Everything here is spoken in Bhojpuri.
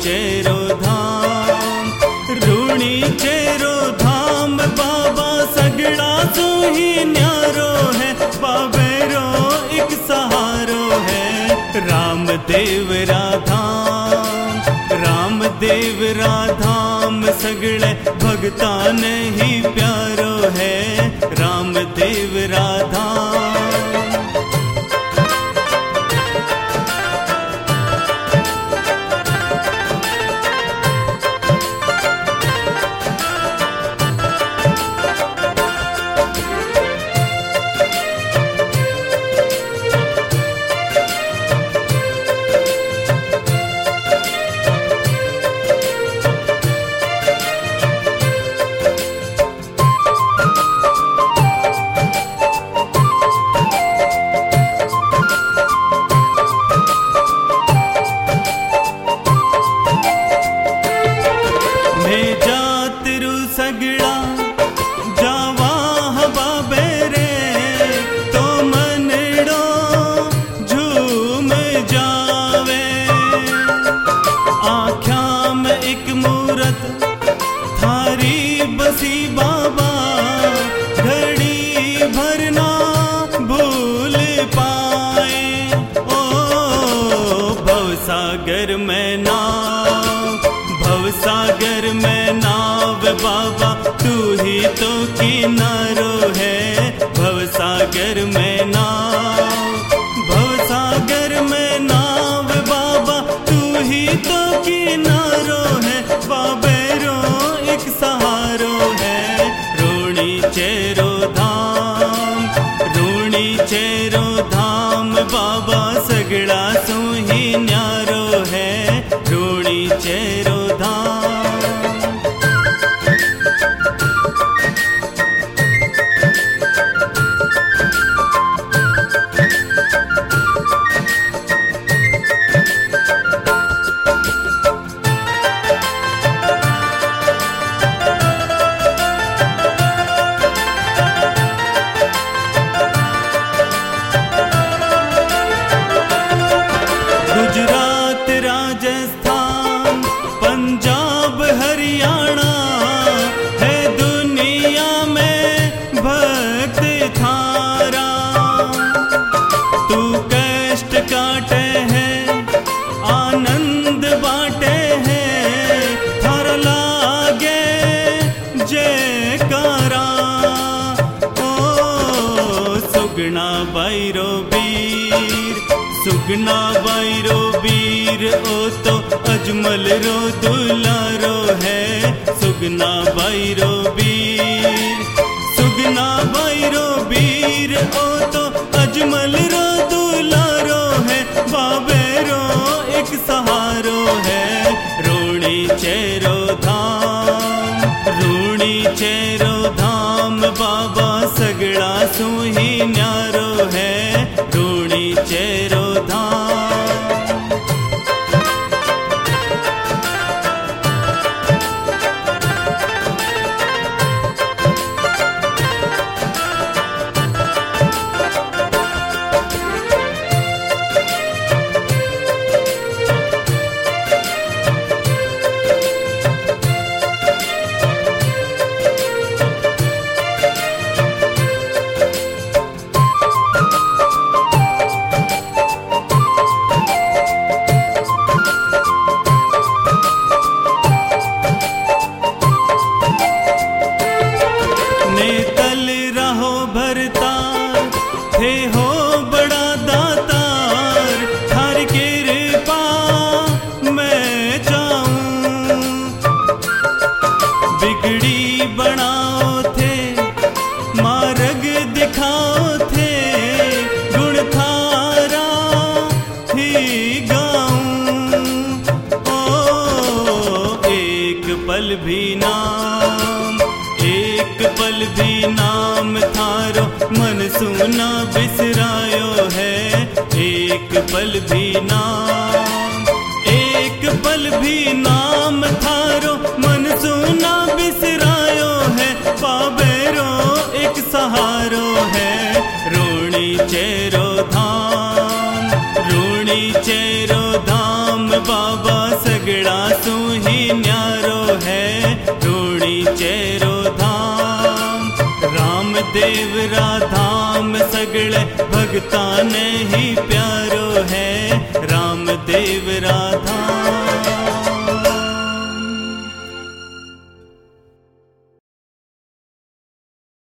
चेरो धाम, रूणी चेरो धाम बाबा सगड़ा सो ही न्यारो है, बाबेरो एक सहारो है। रामदेव राधाम, रामदेव राधाम सगड़े भगता ने ही प्यारो है, रामदेव राधाम। सगड़ा जावा हवा बेरे तो मनड़ो झूम जावे, आँख्या में एक मूरत थारी बसी बाबा, घड़ी भरना भूल पाए। ओ भवसागर में नाव, भवसागर में नाव बाबा तू ही तो किनारो है, भवसागर में नाव, भवसागर में नाव बाबा तू ही तो किनारो है, बाबेरो एक सहारो है। रूणी चेरो धाम, रूणी चेरो धाम बाबा सगड़ा सो ही न्यारो है, रूणी चेरो धाम। गुजरात राजस्थान पंजाब हरियाणा है दुनिया में भक्त थारा, तू कष्ट काटे है आनंद बाटे है, थारा लागे जयकारा। ओ सुगना बैरो वीर, सुगना बैरो वीर ओ तो अजमल रो दुलारो है, सुगना बैरो वीर, सुगना बैरो वीर ओ तो अजमल रो दुलारो है, बाबेरो एक सहारो है। रूणी चेरो धाम, रूणी चेरो धाम बाबा सगड़ा सो ही न्यारो है, रूणी चेरो धाम। नेतल रहो भरतार थे हो बड़ा दातार, हर कृपा मैं चाहूं, बिगड़ी बनाओ थे मार्ग दिखाओ थे, गुण थारा ही गाऊं। ओ एक पल भी नाम, एक पल भी नाम थारो मन सुना बिसरायो है, एक पल भी नाम, एक पल भी नाम थारो मन सुना बिसरायो है, बाबेरो एक सहारो है। रूणी चेरो धाम, रूणी चेरो धाम बाबा सगड़ा मेल भगता ने ही प्यारो है। राम देव राधा